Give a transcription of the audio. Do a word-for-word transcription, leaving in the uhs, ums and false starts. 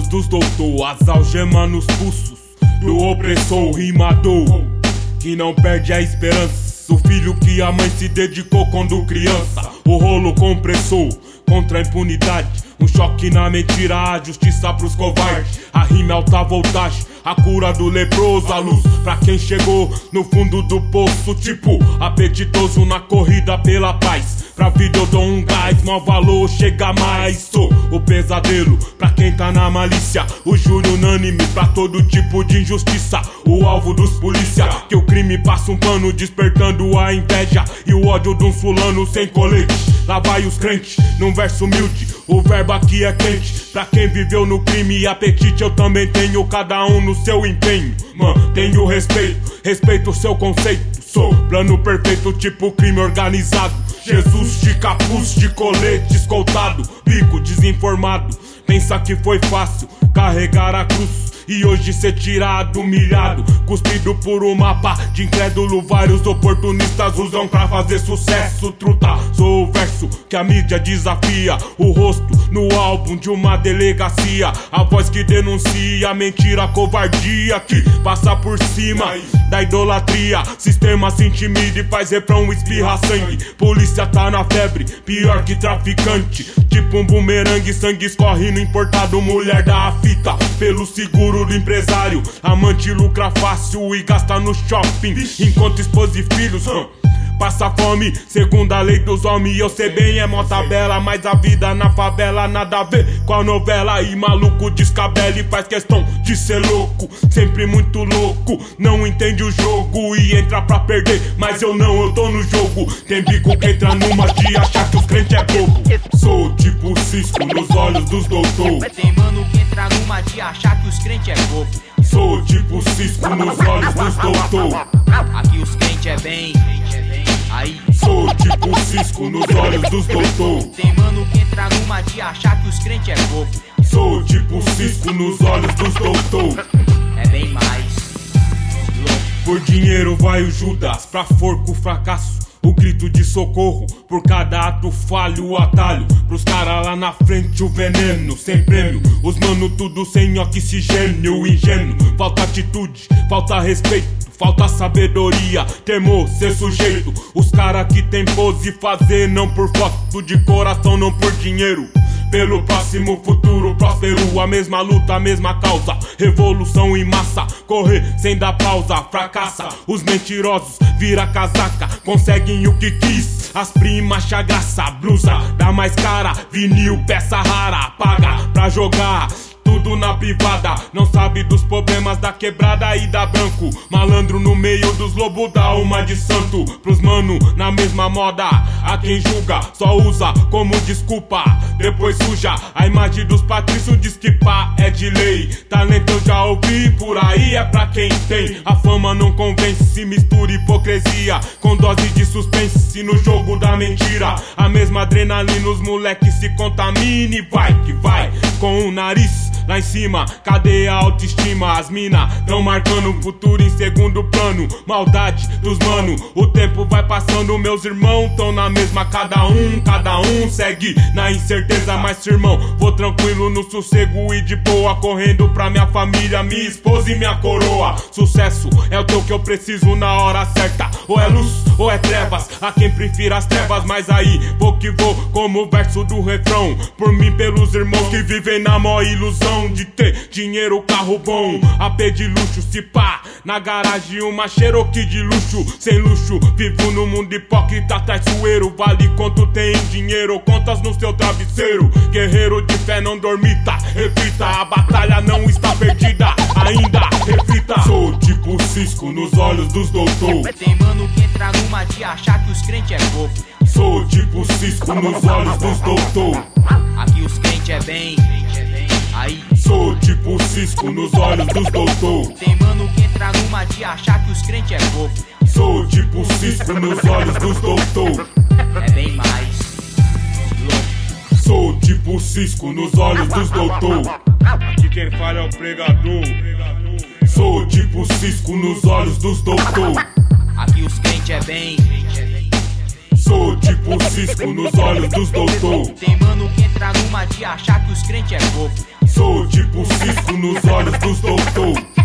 olhos dos doutor, as algemas nos pulsos do opressor rimador, que não perde a esperança, o filho que a mãe se dedicou quando criança. O rolo compressor contra a impunidade, um choque na mentira, a justiça pros covardes. A rima é alta voltagem, a cura do leproso, a luz pra quem chegou no fundo do poço. Tipo, apetitoso na corrida pela paz, pra vida eu dou um gás, mau valor chega mais. Sou o pesadelo pra quem tá na malícia, o júri unânime pra todo tipo de injustiça. O alvo dos polícia, que o crime passa um pano, despertando a inveja e o ódio de um fulano sem colete. Lá vai os crentes, num verso humilde, o verbo aqui é quente. Pra quem viveu no crime e apetite eu também tenho, cada um no seu empenho. Mantenho respeito, respeito o seu conceito. Sou plano perfeito, tipo crime organizado. Jesus de capuz, de colete escoltado, bico desinformado, pensa que foi fácil carregar a cruz e hoje ser tirado, humilhado, cuspido por um mapa de incrédulo. Vários oportunistas usam pra fazer sucesso. Truta, sou o verso que a mídia desafia, o rosto no álbum de uma delegacia, a voz que denuncia a mentira, a covardia que passa por cima da idolatria. Sistema se intimida e faz refrão, espirra sangue. Polícia tá na febre, pior que traficante, tipo um bumerangue, sangue escorre no importado. Mulher dá a fita pelo seguro do empresário, amante lucra fácil e gasta no shopping, enquanto esposa e filhos hum, passa fome, segundo a lei dos homens. Eu sei bem, é mó tabela, mas a vida na favela nada a ver com a novela. E maluco descabela e faz questão de ser louco, sempre muito louco, não entende o jogo e entra pra perder, mas eu não, eu tô no jogo. Tem bico que entra numa de achar que os crentes é bobo. Sou tipo cisco nos olhos dos doutor. Tem mano que entra numa de achar que os crentes é bobo. Sou tipo cisco nos olhos dos doutor. Aqui os crentes é bem, aí. Sou tipo cisco nos olhos dos doutor. Tem mano que entra numa de achar que os crentes é bobo. Sou tipo cisco nos olhos dos doutor. É bem mais louco. Por dinheiro vai o Judas, pra forco o fracasso, o grito de socorro por cada ato falho, o atalho pros caras lá na frente, o veneno sem prêmio. Os mano tudo sem oxigênio, ingênuo. Falta atitude, falta respeito, falta sabedoria, temor, ser sujeito. Os cara que tem pose fazer, não por foto, de coração, não por dinheiro. Pelo próximo futuro próspero, a mesma luta, a mesma causa, revolução em massa, correr sem dar pausa, fracassa. Os mentirosos vira casaca, conseguem o que quis, as primas chagaça, blusa da mais cara, vinil, peça rara, paga pra jogar tudo na privada, não sabe dos problemas da quebrada e da branco. Malandro no meio dos lobos dá uma de santo. Pros mano na mesma moda, a quem julga só usa como desculpa, depois suja a imagem dos patrícios, diz que pá é de lei. Talento eu já ouvi por aí, é pra quem tem. A fama não convence, se mistura hipocrisia com dose de suspense no jogo da mentira. A mesma adrenalina os moleques se contamina e vai que vai com o nariz lá em cima. Cadê a autoestima? As mina tão marcando o futuro em segundo plano. Maldade dos mano, o tempo vai passando, meus irmãos tão na mesma. Cada um, cada um segue na incerteza, mas irmão, vou tranquilo no sossego e de boa, correndo pra minha família, minha esposa e minha coroa. Sucesso é o teu que eu preciso na hora certa, ou é luz ou é trevas, a quem prefira as trevas. Mas aí vou que vou como o verso do refrão, por mim, pelos irmãos que vivem na mó ilusão de ter dinheiro, carro bom, A P de luxo, se pá, na garagem uma Cherokee de luxo. Sem luxo, vivo no mundo hipócrita, traiçoeiro. Vale quanto tem dinheiro, contas no seu travesseiro. Guerreiro de fé, não dormita, reflita, a batalha não está perdida, ainda reflita. Sou tipo cisco nos olhos dos doutor. Tem mano que entra numa de achar que os crentes é bobo. Sou tipo cisco nos olhos dos doutor. Aqui os crentes é bem, aí. Sou tipo cisco nos olhos dos doutor. Tem mano que entra numa de achar que os crentes é bobo. Sou tipo cisco nos olhos dos doutor. É bem mais louco. Sou tipo cisco nos olhos dos doutor. Aqui quem fala é o pregador. Sou tipo cisco nos olhos dos doutor. Aqui os crentes é bem. Sou tipo cisco nos olhos dos doutor. Tem mano que entra numa de achar que os crentes é bobo. Sou tipo cisco nos olhos dos doutor.